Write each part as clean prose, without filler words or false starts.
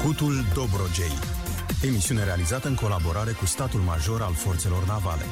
Scutul Dobrogei. Emisiune realizată în colaborare cu statul major al forțelor navale.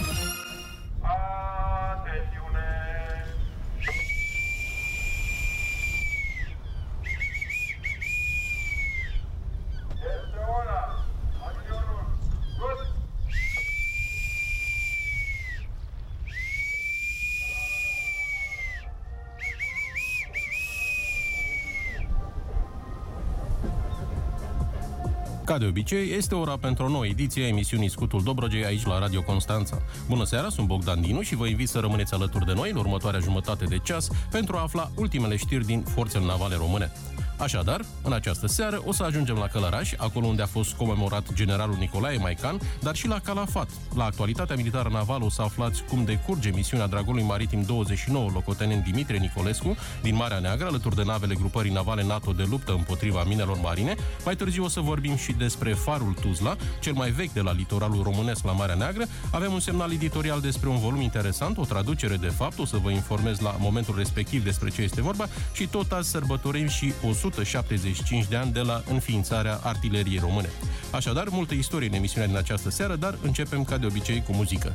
Ca de obicei, este ora pentru o nouă ediție a emisiunii Scutul Dobrogei aici la Radio Constanța. Bună seara, sunt Bogdan Dinu și vă invit să rămâneți alături de noi în următoarea jumătate de ceas pentru a afla ultimele știri din forțele navale române. Așadar, în această seară o să ajungem la Călăraș, acolo unde a fost comemorat generalul Nicolae Maican, dar și la Calafat. La actualitatea militară navală o să aflați cum decurge misiunea Dragului Maritim 29 locotenent Dimitrie Nicolescu din Marea Neagră, alături de navele grupării navale NATO de luptă împotriva minelor marine. Mai târziu o să vorbim și despre farul Tuzla, cel mai vechi de la litoralul românesc la Marea Neagră. Avem un semnal editorial despre un volum interesant, o traducere de fapt, o să vă informez la momentul respectiv despre ce este vorba și tot azi sărbătorim și 175 de ani de la înființarea artileriei române. Așadar, multă istorie în emisiunea din această seară, dar începem ca de obicei cu muzică.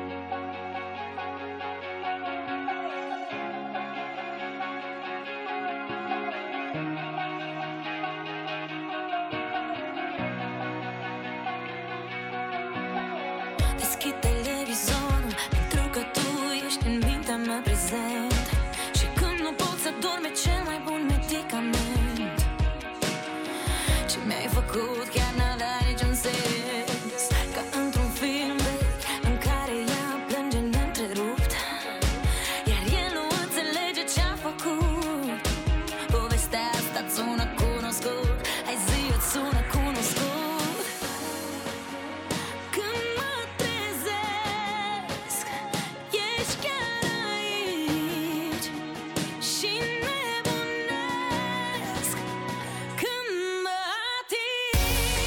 Deschid televizorul pentru că tu ești în mintea mea prezent. Și când nu pot să dorm e cel mai bun medicament. Ce mi-ai făcut chiar n-avea niciun sens, ca într-un film vechi în care ea plânge neîntrerupt, iar el nu înțelege ce-a făcut. Povestea asta îți sună cunoscut, hai zi, îți sună cunoscut. Când mă trezesc, ești chiar aici și nebunesc când mă atingi.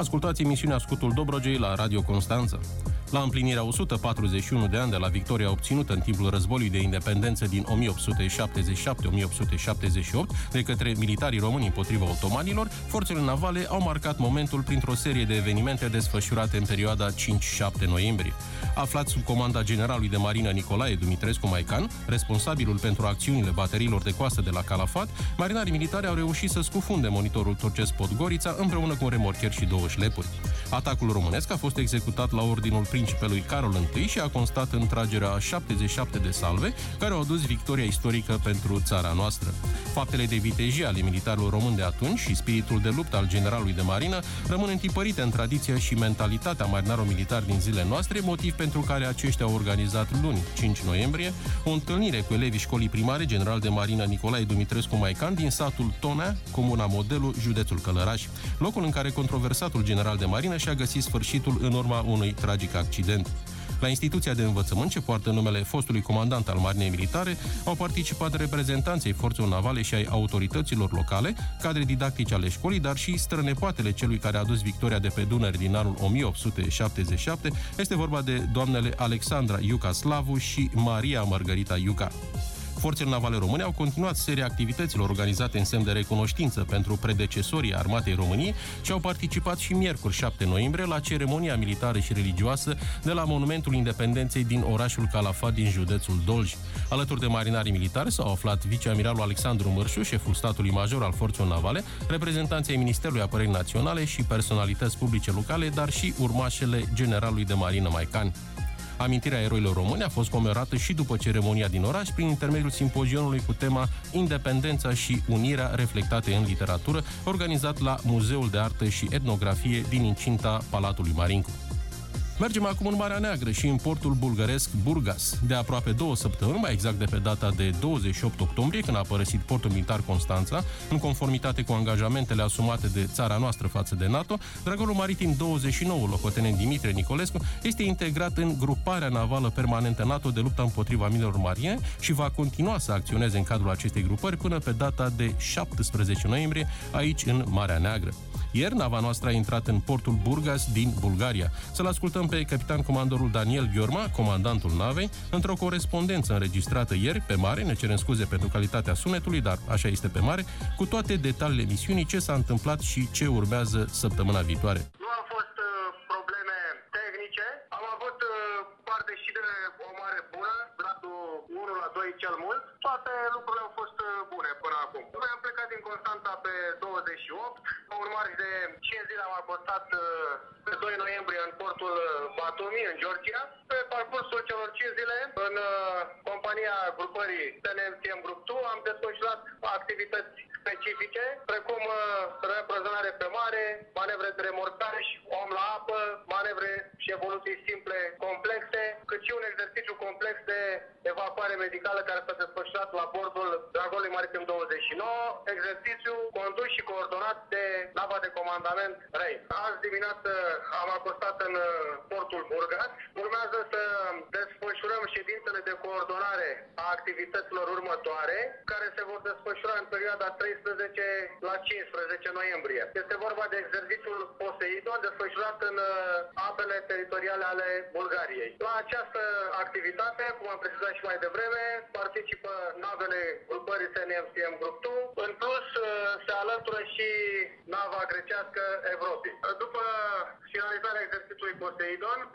Ascultați emisiunea Scutul Dobrogei la Radio Constanța. La împlinirea 141 de ani de la victoria obținută în timpul războiului de independență din 1877-1878 de către militarii români împotriva otomanilor, forțele navale au marcat momentul printr-o serie de evenimente desfășurate în perioada 5-7 noiembrie. Aflat sub comanda generalului de marină Nicolae Dumitrescu Maican, responsabilul pentru acțiunile bateriilor de coastă de la Calafat, marinarii militari au reușit să scufunde monitorul turcesc Podgorița împreună cu un remorcher și 2 șlepuri. Atacul românesc a fost executat la ordinul principelui Carol I și a constat în tragerea a 77 de salve, care au adus victoria istorică pentru țara noastră. Faptele de vitejie ale militarilor români de atunci și spiritul de luptă al generalului de marină rămân întipărite în tradiția și mentalitatea marinarilor militari din zilele noastre, motiv pentru care aceștia au organizat luni, 5 noiembrie, o întâlnire cu elevii școlii primare general de marină Nicolae Dumitrescu Maican din satul Tonea, comuna Modelu, județul Călăraș, locul în care controversatul general de marină și-a găsit sfârșitul în urma unui tragic accident. La instituția de învățământ, ce poartă numele fostului comandant al Marinei Militare, au participat reprezentanții forțelor navale și ai autorităților locale, cadre didactice ale școlii, dar și strănepoatele celui care a adus victoria de pe Dunăre din anul 1877. Este vorba de doamnele Alexandra Iuca Slavu și Maria Margarita Iuca. Forțele navale române au continuat seria activităților organizate în semn de recunoștință pentru predecesorii Armatei României și au participat și miercuri 7 noiembrie la ceremonia militară și religioasă de la Monumentul Independenței din orașul Calafat din județul Dolj. Alături de marinarii militari s-au aflat viceamiralul Alexandru Mărșu, șeful statului major al forțelor navale, reprezentanții Ministerului Apărării Naționale și personalități publice locale, dar și urmașele generalului de marină Maican. Amintirea eroilor români a fost comemorată și după ceremonia din oraș prin intermediul simpozionului cu tema Independența și unirea reflectate în literatură, organizat la Muzeul de Artă și Etnografie din incinta Palatului Marincu. Mergem acum în Marea Neagră și în portul bulgăresc Burgas. De aproape 2 săptămâni, mai exact de pe data de 28 octombrie, când a părăsit portul militar Constanța, în conformitate cu angajamentele asumate de țara noastră față de NATO, dragolul maritim 29, locotenent Dimitrie Nicolescu, este integrat în gruparea navală permanentă NATO de luptă împotriva minelor marine și va continua să acționeze în cadrul acestei grupări până pe data de 17 noiembrie, aici în Marea Neagră. Ieri, nava noastră a intrat în portul Burgas din Bulgaria. Să-l ascultăm pe capitan comandorul Daniel Gheorma, comandantul navei, într-o corespondență înregistrată ieri pe mare, ne cerem scuze pentru calitatea sunetului, dar așa este pe mare, cu toate detaliile misiunii, ce s-a întâmplat și ce urmează săptămâna viitoare. Nu au fost probleme tehnice, am avut parte și de o mare bună, gradul 1 la 2 cel mult, toate lucrurile au fost bune până acum. Noi am plecat din Constanța pe 28, în urmare de 5 zile am acostat pe 2 noiembrie în portul Batumi, în Georgia. Pe parcursul celor 5 zile, în compania grupării TNMTM Group 2, am desfășurat activități specifice, precum reprezentare pe mare, manevre de remorcare și om la apă, manevre și evoluții simple complexe, cât și un exercițiu complex de evacuare medicală care s-a desfășurat la bordul dragolului maritim 29, exercițiu condus și coordonat de nava de comandament Rei. Azi dimineață am acostat în portul Burgas. Urmează să desfășurăm ședințele de coordonare a activităților următoare, care se vor desfășura în perioada 13 la 15 noiembrie. Este vorba de exercițiul Poseidon, desfășurat în apele teritoriale ale Bulgariei. La această activitate, cum am precizat și mai devreme, participă navele grupării TNMTM Group 2. În plus, se alătură și nava grecească Evropei. După finalizarea exercițiului Poseidon, pe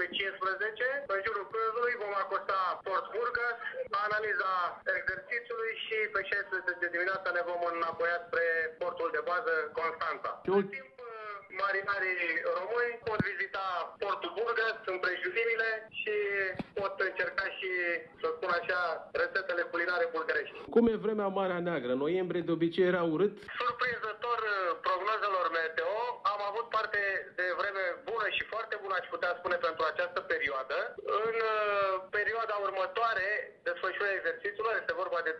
15, în jurul prânzului vom acosta Port Burgas, analiza exercițiului și pe 16 dimineața ne vom înapoia spre portul de bază Constanța. În timp, marinarii români pot vizita portul Burgas, împrejurimile și pot încerca și, să spun așa, rețetele culinare bulgărești. Cum e vremea Marea Neagră? Noiembrie de obicei era urât? Surprinzător prognozelor meteo, am avut parte de vreme bună și foarte bună, aș putea spune, pentru această perioadă. În perioada următoare, desfășurarea exercițiilor, este vorba de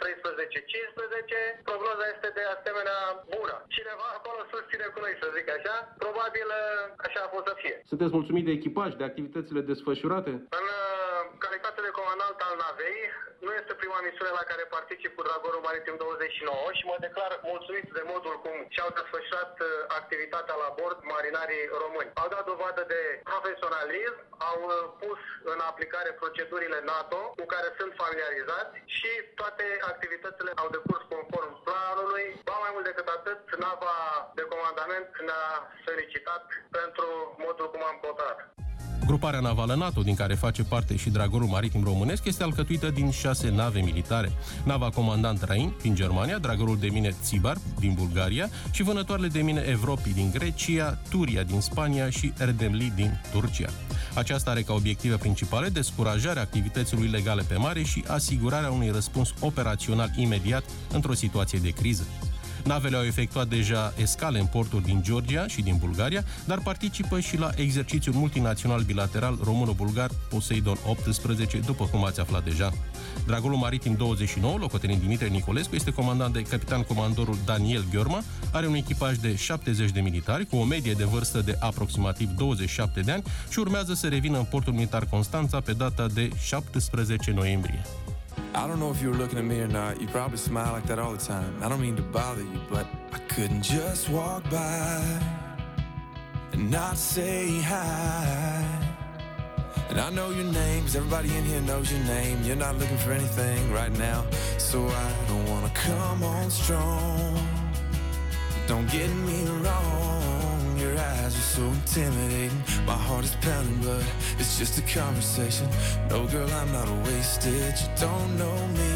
13-15, prognoza este de asemenea bună. Cineva acolo susține cu noi, să zic așa, probabil așa a fost să fie. Sunteți mulțumit de echipaj, de activitățile desfășurate? În calitate de comandant al navei, nu este prima misiune la care particip cu Dragorul Maritim 29 și mă declar mulțumit de modul cum și-au desfășurat activitatea la bord marinarii români. Au dat dovadă de profesionalism, au pus în aplicare procedurile NATO cu care sunt familiarizați și toate activitățile au decurs conform planului. Ba mai mult decât atât, nava de comandament ne-a felicitat pentru modul cum am cooperat. Gruparea navală NATO, din care face parte și Dragorul Maritim Românesc, este alcătuită din 6 nave militare. Nava Comandant Rain din Germania, Dragorul de mine Țibar din Bulgaria și vânătoarele de mine Evropi din Grecia, Turia din Spania și Erdemli din Turcia. Aceasta are ca obiective principale descurajarea activităților ilegale pe mare și asigurarea unui răspuns operațional imediat într-o situație de criză. Navele au efectuat deja escale în porturi din Georgia și din Bulgaria, dar participă și la exercițiul multinațional bilateral româno-bulgar Poseidon 18, după cum ați aflat deja. Dragorul Maritim 29, locotenent Dimitrie Nicolescu, este comandat de capitan-comandorul Daniel Gheorma, are un echipaj de 70 de militari, cu o medie de vârstă de aproximativ 27 de ani și urmează să revină în portul militar Constanța pe data de 17 noiembrie. I don't know if you were looking at me or not. You probably smile like that all the time. I don't mean to bother you, but I couldn't just walk by and not say hi. And I know your name, 'cause everybody in here knows your name. You're not looking for anything right now, so I don't wanna come on strong. Don't get me wrong, your eyes are so intimidating. My heart is pounding, but it's just a conversation. No, girl, I'm not wasted. You don't know me,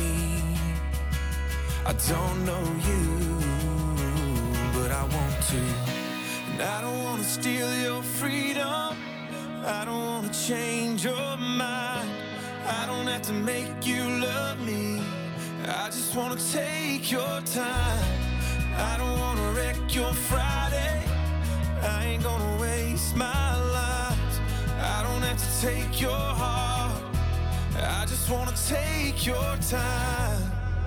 I don't know you, but I want to. And I don't wanna steal your freedom, I don't wanna change your mind. I don't have to make you love me, I just wanna take your time. I don't wanna wreck your Friday, I ain't gonna waste my life. I don't have to take your heart, I just wanna take your time.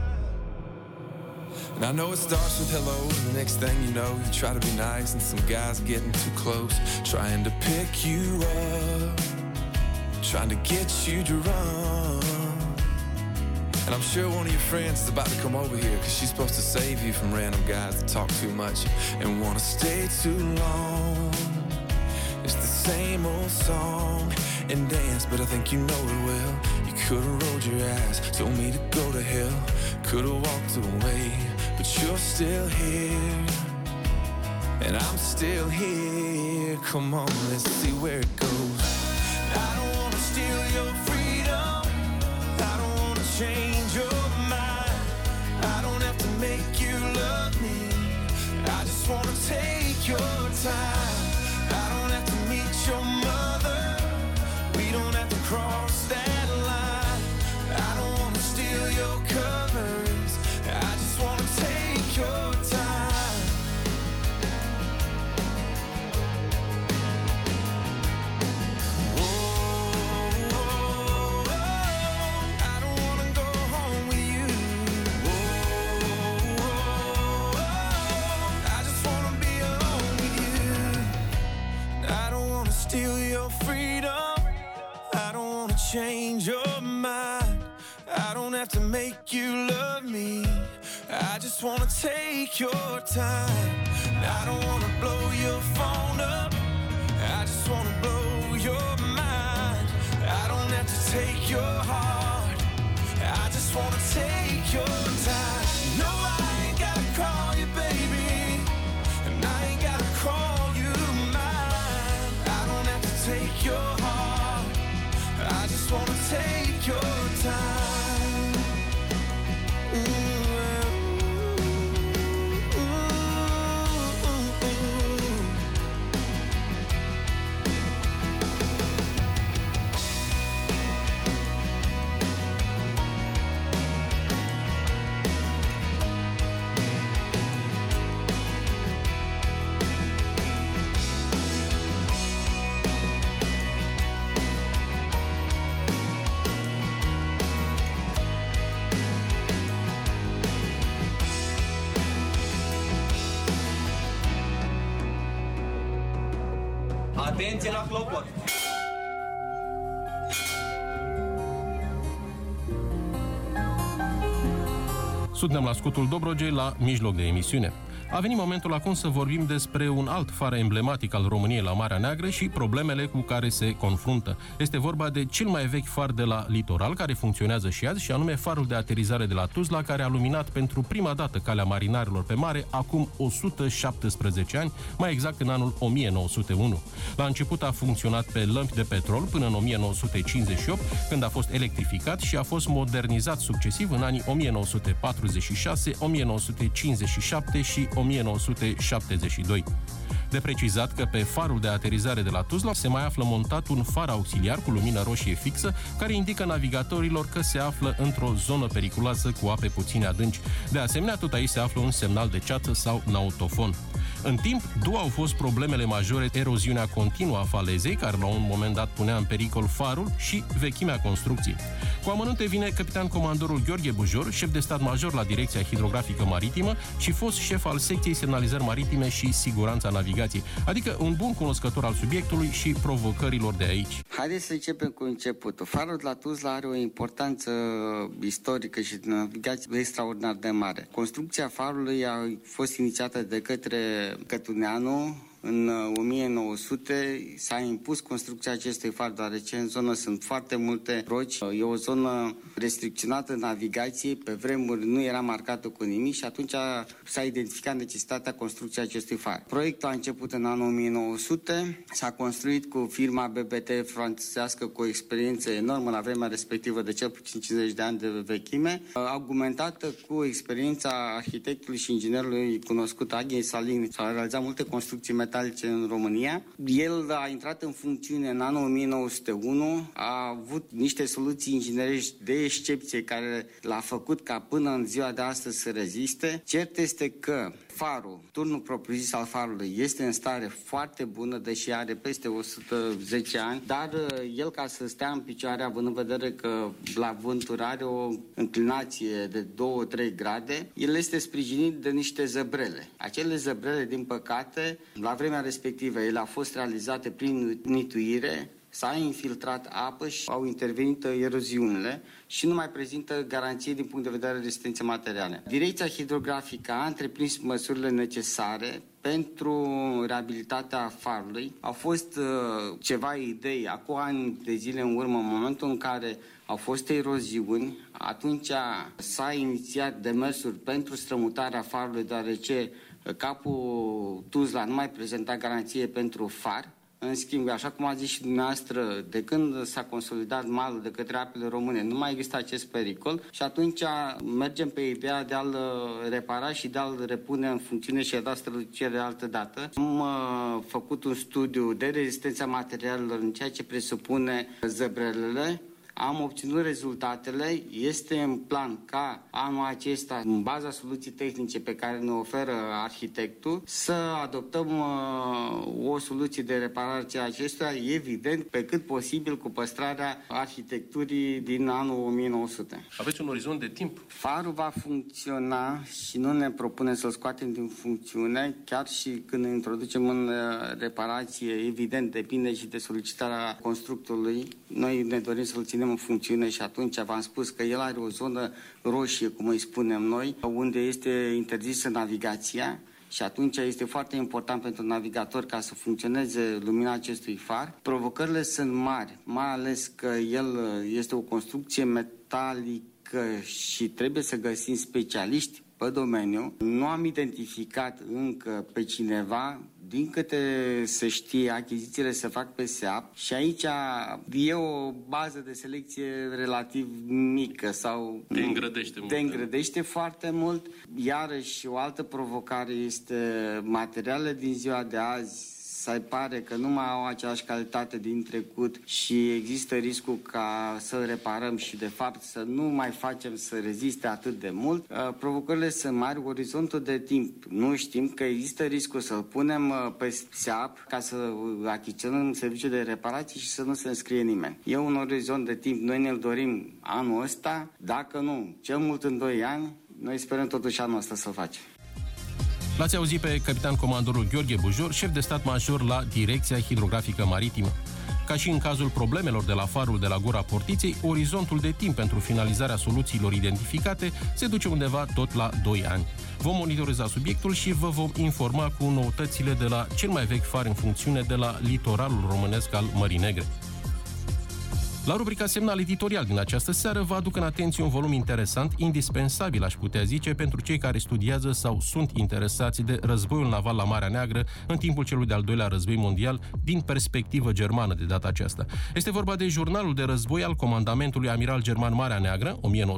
And I know it starts with hello, and the next thing you know, you try to be nice, and some guy's getting too close, trying to pick you up, trying to get you drunk. And I'm sure one of your friends is about to come over here, 'cause she's supposed to save you from random guys that talk too much and wanna stay too long. It's the same old song and dance, but I think you know it well. You could've rolled your eyes, told me to go to hell, could've walked away, but you're still here, and I'm still here. Come on, let's see where it goes. I don't wanna steal your freedom, I don't wanna change your mind, I don't have to make you love me, I just wanna take your time. I don't have to meet your mother, we don't have to cross that line. I don't wanna steal your covers, I just wanna take your time. I don't wanna go home with you. I just wanna be alone with you. I don't wanna steal your freedom, I don't wanna change your mind, I don't have to make you love me, I just wanna take your time. I don't wanna blow your phone up, I just wanna blow your mind. I don't have to take your heart, I just wanna take your time. No, I ain't gotta call you baby, and I ain't gotta call you mine. I don't have to take your heart, I just wanna take your time. Atenție la clopot! Suntem la scutul Dobrogei, la mijloc de emisiune. A venit momentul acum să vorbim despre un alt far emblematic al României la Marea Neagră și problemele cu care se confruntă. Este vorba de cel mai vechi far de la litoral, care funcționează și azi, și anume farul de aterizare de la Tuzla, care a luminat pentru prima dată calea marinarilor pe mare acum 117 ani, mai exact în anul 1901. La început a funcționat pe lămpi de petrol până în 1958, când a fost electrificat și a fost modernizat succesiv în anii 1946, 1957 și 1972. De precizat că pe farul de aterizare de la Tuzla se mai află montat un far auxiliar cu lumină roșie fixă, care indică navigatorilor că se află într-o zonă periculoasă cu ape puține adânci. De asemenea, tot aici se află un semnal de ceață sau nautofon. În timp, două au fost problemele majore: eroziunea continuă a falezei, care la un moment dat punea în pericol farul, și vechimea construcției. Cu amănunte vine capitan comandorul Gheorghe Bujor, șef de stat major la Direcția Hidrografică Maritimă și fost șef al secției semnalizări maritime și siguranța navigației, adică un bun cunoscător al subiectului și provocărilor de aici. Haideți să începem cu începutul. Farul de la Tuzla are o importanță istorică și de navigație extraordinar de mare. Construcția farului a fost inițiată de către Cătuneanu. În 1900 s-a impus construcția acestui far, deoarece în zonă sunt foarte multe roci. E o zonă restricționată în navigație, pe vremuri nu era marcată cu nimic și atunci s-a identificat necesitatea construcției acestui far. Proiectul a început în anul 1900, s-a construit cu firma BBT franțuzească cu o experiență enormă la vremea respectivă de cel puțin 50 de ani de vechime, argumentată cu experiența arhitectului și inginerului cunoscut Aghiei Salini. S-au realizat multe construcții metalice în România. El a intrat în funcțiune în anul 1901, a avut niște soluții inginerești de excepție care l-a făcut ca până în ziua de astăzi să reziste. Cert este că farul, turnul propriu-zis al farului, este în stare foarte bună, deși are peste 110 ani, dar el, ca să stea în picioare, având în vedere că la vânturi are o înclinație de 2-3 grade, el este sprijinit de niște zăbrele. Acele zăbrele, din păcate, la vremea respectivă, ele au fost realizate prin nituire, s-a infiltrat apă și au intervenit eroziunile și nu mai prezintă garanție din punct de vedere rezistenței materiale. Direcția Hidrografică a întreprins măsurile necesare pentru reabilitatea farului. Au fost ceva idei acum ani de zile în urmă, în momentul în care au fost eroziuni, atunci s-a inițiat demersuri pentru strămutarea farului, deoarece capul Tuzla nu mai prezenta garanție pentru far. În schimb, așa cum a zis și dumneavoastră, de când s-a consolidat malul de către apele române, nu mai există acest pericol și atunci mergem pe ideea de a-l repara și de a-l repune în funcțiune și a da strălucire altă dată. Am făcut un studiu de rezistența materialelor în ceea ce presupune zăbrelele. Am obținut rezultatele, este în plan ca anul acesta, în baza soluții tehnice pe care ne oferă arhitectul, să adoptăm o soluție de reparare a acestuia, evident, pe cât posibil cu păstrarea arhitecturii din anul 1900. Aveți un orizont de timp? Farul va funcționa și nu ne propunem să-l scoatem din funcțiune, chiar și când ne introducem în reparație, evident, depinde și de solicitarea constructorului. Noi ne dorim să-l ținem în funcțiune și atunci v-am spus că el are o zonă roșie, cum îi spunem noi, unde este interzisă navigația și atunci este foarte important pentru navigator ca să funcționeze lumina acestui far. Provocările sunt mari, mai ales că el este o construcție metalică și trebuie să găsim specialiști pe domeniu. Nu am identificat încă pe cineva. Din câte se știe, achizițiile se fac pe SEAP și aici e o bază de selecție relativ mică sau te îngrădește foarte mult. Iarăși, o altă provocare este materialele din ziua de azi. Se pare că nu mai au aceeași calitate din trecut și există riscul ca să reparăm și de fapt să nu mai facem să reziste atât de mult. Provocările sunt mari, orizontul de timp nu știm, că există riscul să-l punem pe SEAP ca să achiziționăm serviciul de reparații și să nu se înscrie nimeni. E un orizont de timp, noi ne-l dorim anul ăsta, dacă nu, cel mult în 2 ani, noi sperăm totuși anul ăsta să-l facem. L-ați auzit pe capitan comandorul Gheorghe Bujor, șef de stat major la Direcția Hidrografică Maritimă. Ca și în cazul problemelor de la farul de la Gura Portiței, orizontul de timp pentru finalizarea soluțiilor identificate se duce undeva tot la 2 ani. Vom monitoriza subiectul și vă vom informa cu noutățile de la cel mai vechi far în funcțiune de la litoralul românesc al Mării Negre. La rubrica Semnal editorial din această seară vă aduc în atenție un volum interesant, indispensabil, aș putea zice, pentru cei care studiază sau sunt interesați de războiul naval la Marea Neagră în timpul celui de-al doilea război mondial, din perspectivă germană de data aceasta. Este vorba de jurnalul de război al comandamentului amiral german Marea Neagră,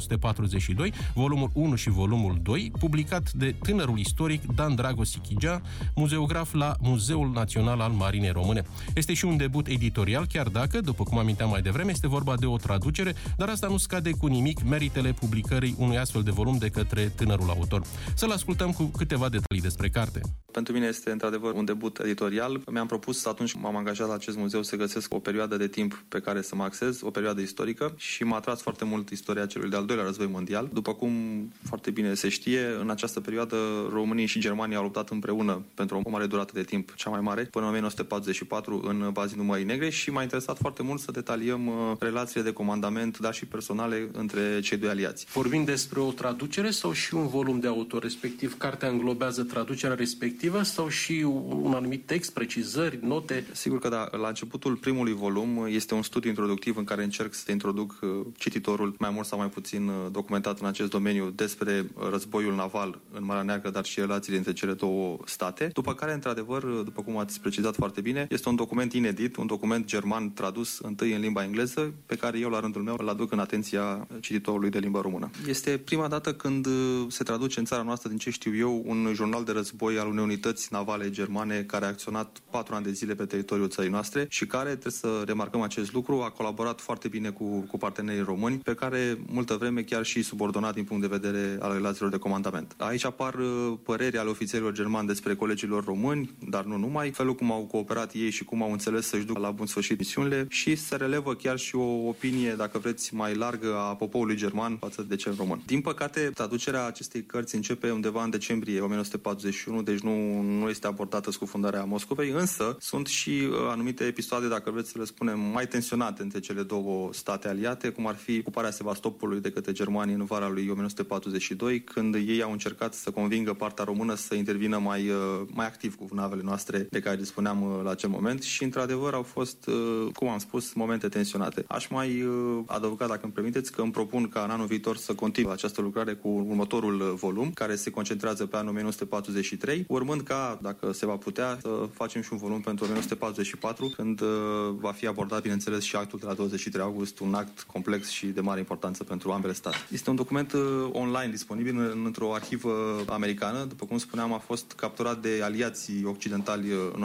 1942, volumul 1 și volumul 2, publicat de tânărul istoric Dan Dragosi Chigea, muzeograf la Muzeul Național al Marinei Române. Este și un debut editorial, chiar dacă, după cum aminteam mai devreme, este vorba de o traducere, dar asta nu scade cu nimic meritele publicării unui astfel de volum de către tânărul autor. Să-l ascultăm cu câteva detalii despre carte. Pentru mine este într-adevăr un debut editorial. Mi-am propus atunci când m-am angajat la acest muzeu să găsesc o perioadă de timp pe care să mă axez, o perioadă istorică, și m-a atras foarte mult istoria celui de-al doilea război mondial. După cum foarte bine se știe, în această perioadă românii și germanii au luptat împreună pentru o mare durată de timp, cea mai mare, până în 1944 în bazinul Mării Negre, și m-a interesat foarte mult să detaliem relațiile de comandament, dar și personale, între cei doi aliați. Vorbim despre o traducere sau și un volum de autor, respectiv cartea înglobează traducerea respectivă sau și un anumit text, precizări, note? Sigur că da. La începutul primului volum este un studiu introductiv în care încerc să introduc cititorul, mai mult sau mai puțin documentat în acest domeniu, despre războiul naval în Marea Neagră, dar și relațiile între cele două state. După care, într-adevăr, după cum ați precizat foarte bine, este un document inedit, un document german tradus întâi în limba engleză, pe care eu, la rândul meu, îl aduc în atenția cititorului de limba română. Este prima dată când se traduce în țara noastră, din ce știu eu, un jurnal de război al unei unități navale germane care a acționat 4 ani de zile pe teritoriul țării noastre și care, trebuie să remarcăm acest lucru, a colaborat foarte bine cu partenerii români, pe care multă vreme chiar și subordonat din punct de vedere al relațiilor de comandament. Aici apar păreri ale ofițerilor germani despre colegilor români, dar nu numai, felul cum au cooperat ei și cum au înțeles să-și ducă la bun sfârșit misiunile, și se relevă chiar și o opinie, dacă vreți, mai largă a poporului german față de cel român. Din păcate, traducerea acestei cărți începe undeva în decembrie 1941, deci nu este abordată scufundarea Moscovei, însă sunt și anumite episoade, dacă vreți să le spunem, mai tensionate între cele două state aliate, cum ar fi ocuparea Sevastopolului de către germanii în vara lui 1942, când ei au încercat să convingă partea română să intervină mai activ cu navele noastre de care dispuneam la acel moment, și într-adevăr au fost, cum am spus, momente tensionate. Aș mai adăuga, dacă îmi permiteți, că îmi propun ca în anul viitor să continui această lucrare cu următorul volum, care se concentrează pe anul 1943, urmând ca, dacă se va putea, să facem și un volum pentru 1944, când va fi abordat, bineînțeles, și actul de la 23 august, un act complex și de mare importanță pentru ambele state. Este un document online disponibil într-o arhivă americană. După cum spuneam, a fost capturat de aliații occidentali în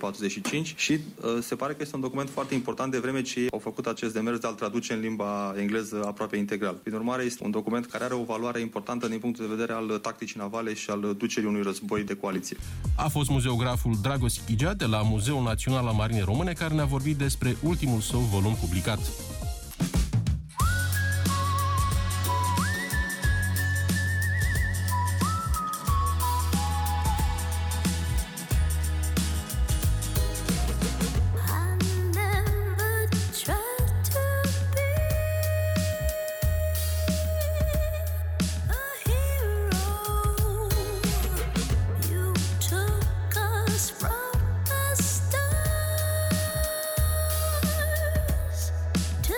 1945 și se pare că este un document foarte important, de vreme ce ei au făcut acest demers de a-l traduce în limba engleză aproape integral. Prin urmare, este un document care are o valoare importantă din punctul de vedere al tacticii navale și al ducerii unui război de coaliție. A fost muzeograful Dragosi Chigea de la Muzeul Național al Marinei Române, care ne-a vorbit despre ultimul său volum publicat. To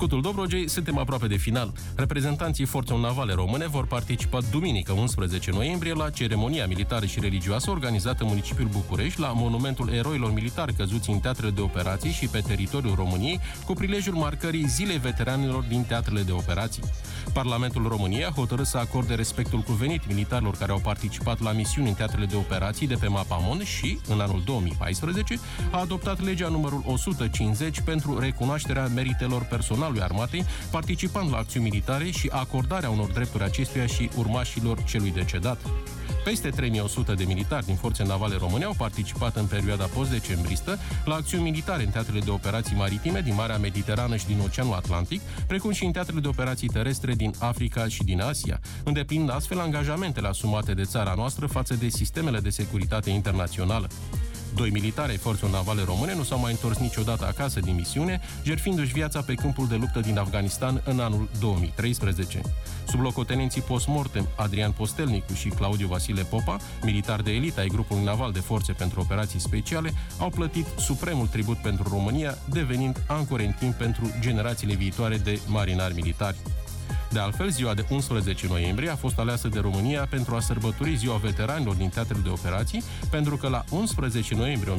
Scutul Dobrogei, suntem aproape de final. Reprezentanții forțelor navale române vor participa duminică, 11 noiembrie, la ceremonia militară și religioasă organizată în municipiul București, la monumentul eroilor militari căzuți în teatrele de operații și pe teritoriul României, cu prilejul marcării Zilei Veteranilor din teatrele de operații. Parlamentul României a hotărât să acorde respectul cuvenit militarilor care au participat la misiuni în teatrele de operații de pe Mapamon și, în anul 2014, a adoptat legea numărul 150 pentru recunoașterea meritelor personalului armatei participant la acțiuni militare și acordarea unor drepturi acestuia și urmașilor celui decedat. Peste 3100 de militari din forțe navale române au participat în perioada post-decembristă la acțiuni militare în teatrele de operații maritime din Marea Mediterană și din Oceanul Atlantic, precum și în teatrele de operații terestre din Africa și din Asia, îndeplinind astfel angajamentele asumate de țara noastră față de sistemele de securitate internațională. 2 militari ai forțelor navale române nu s-au mai întors niciodată acasă din misiune, jertfindu-și viața pe câmpul de luptă din Afganistan în anul 2013. Sublocotenenții post-mortem Adrian Postelnicu și Claudiu Vasile Popa, militari de elită ai grupului naval de forțe pentru operații speciale, au plătit supremul tribut pentru România, devenind ancore în timp pentru generațiile viitoare de marinari militari. De altfel, ziua de 11 noiembrie a fost aleasă de România pentru a sărbători ziua veteranilor din teatrele de operații, pentru că la 11 noiembrie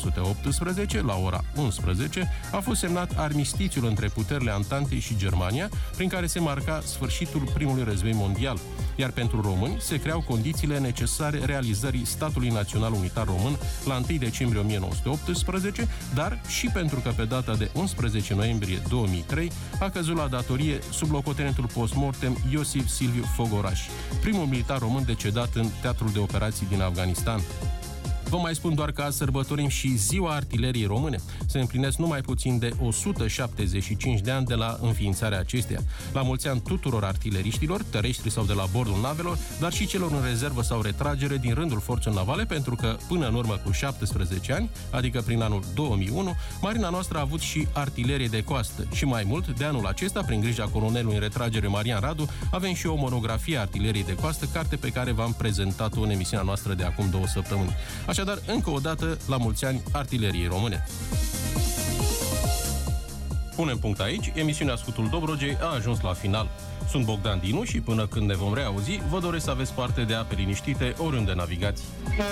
1918, la ora 11, a fost semnat armistițiul între puterile Antantei și Germania, prin care se marca sfârșitul primului război mondial, iar pentru români se creau condițiile necesare realizării statului național unitar român la 1 decembrie 1918, dar și pentru că pe data de 11 noiembrie 2003 a căzut la datorie sublocotenentul post-mortem Iosif Silviu Fogoraș, primul militar român decedat în teatrul de operații din Afganistan. Vă mai spun doar că azi sărbătorim și Ziua Artileriei Române. Se împlinesc numai puțin de 175 de ani de la înființarea acesteia. La mulți ani tuturor artileriștilor, terestri sau de la bordul navelor, dar și celor în rezervă sau retragere din rândul forțelor navale, pentru că până în urmă cu 17 ani, adică prin anul 2001, marina noastră a avut și artilerie de coastă. Și mai mult, de anul acesta, prin grija colonelului în retragere Marian Radu, avem și o monografie a artileriei de coastă, carte pe care v-am prezentat-o în emisiunea noastră de acum 2 săptămâni. Așadar, încă o dată, la mulți ani artileriei române. Punem punct aici, emisiunea Scutul Dobrogei a ajuns la final. Sunt Bogdan Dinu și până când ne vom reauzi, vă doresc să aveți parte de ape liniștite oriunde navigați.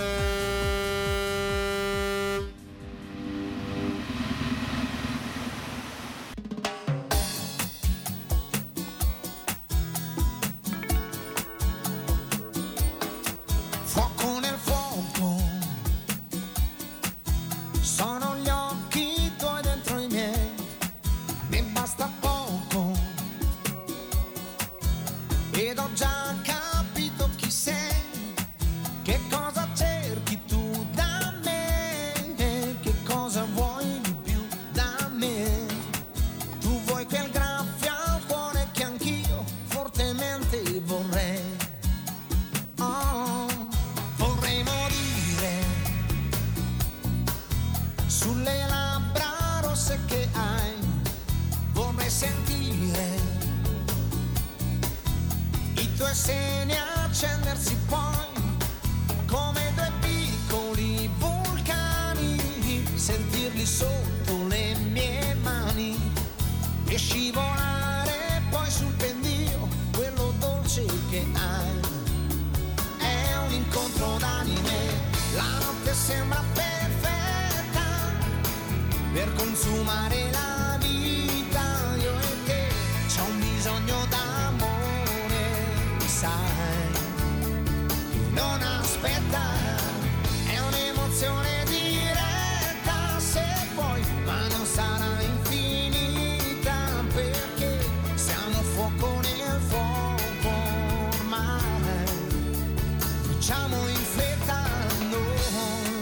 Seni accendersi poi come 2 piccoli vulcani, sentirli sotto le mie mani e scivolare poi sul pendio, quello dolce che hai. È un incontro d'anime, la notte sembra perfetta per consumare la vita, io e te, c'ho un bisogno d'amore, sai, non aspetta, è un'emozione diretta se vuoi, ma non sarà infinita perché siamo fuoco nel fuoco ormai, facciamo in fretta noi.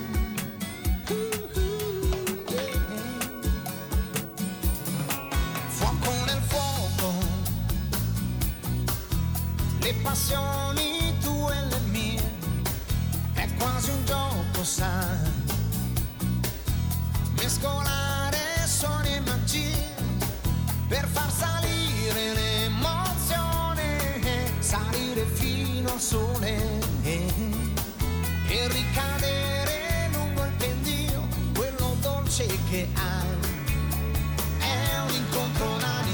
Fuoco nel fuoco, le passioni tue e le mie, è quasi un gioco, sai, mescolare suoni e magie per far salire l'emozione, salire fino al sole e ricadere lungo il pendio, quello dolce che hai, è un incontro d'anima.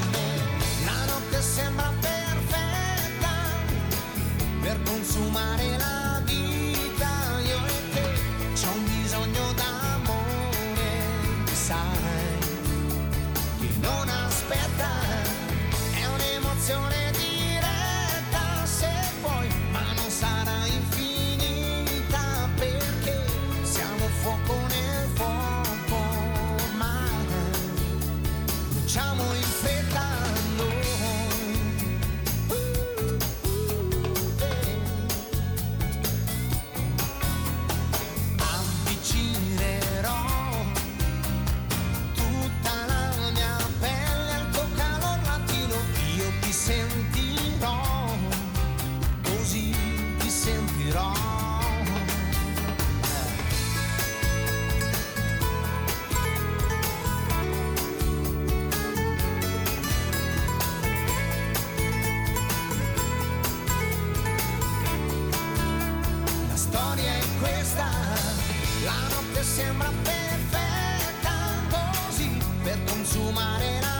notte sembra perfetta così per consumare la